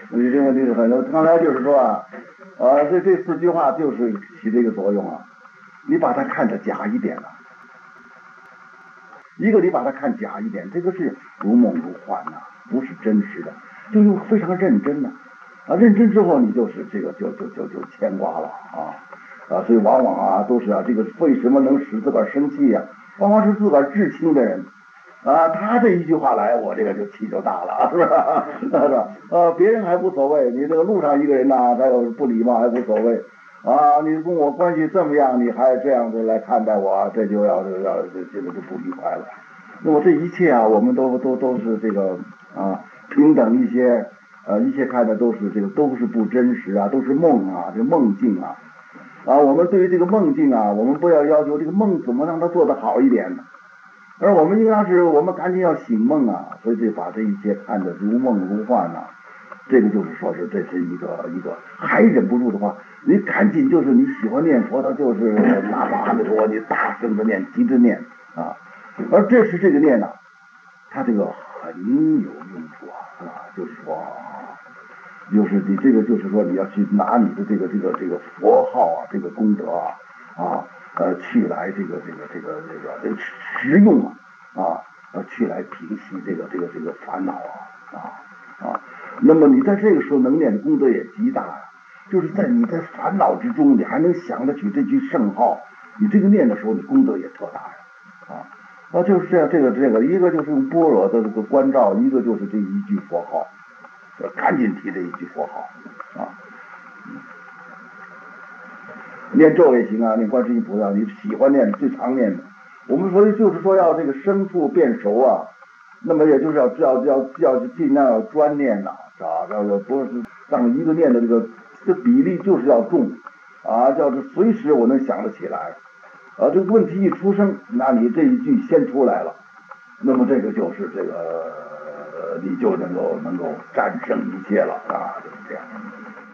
你这个很多，刚才就是说啊，这四句话就是起这个作用啊。你把它看得假一点了，一个你把它看假一点，这个是如梦如幻呐，不是真实的，就用非常认真呐，认真之后你就是这个就牵挂了所以往往都是这个为什么能使自个儿生气呀？往往是自个儿至亲的人。他这一句话来，我这个就气就大了，是吧？是吧？别人还无所谓，你这个路上一个人呐，他要是不礼貌还无所谓，你跟我关系这么样，你还这样子来看待我，这就这个就不愉快了。那么这一切我们都是这个平等一些，一切看的都是这个都是不真实都是梦这梦境我们对于这个梦境我们不要要求这个梦怎么让它做得好一点呢？而我们应当是我们赶紧要醒梦所以就把这一切看得如梦如幻这个就是说是这是一个还忍不住的话，你赶紧就是你喜欢念佛的，就是哪怕阿弥陀佛，你大声的念，急着念而这是这个念它这个很有用处就是说就是你这个就是说你要去拿你的这个佛号这个功德去来这个实用去来平息这个烦恼那么你在这个时候能念的功德也极大就是在你在烦恼之中，你还能想得起这句圣号，你这个念的时候，你功德也特大就是这样，这个一个就是用般若的这个关照，一个就是这一句佛号，赶紧提这一句佛号念咒也行念观世音菩萨，你喜欢念最常念的。我们所以就是说要这个生处变熟那么也就是要尽量要专念不是让一个念的这个比例就是要重叫做随时我能想得起来这个问题一出生，那你这一句先出来了，那么这个就是这个你就能够战胜一切了就是这样。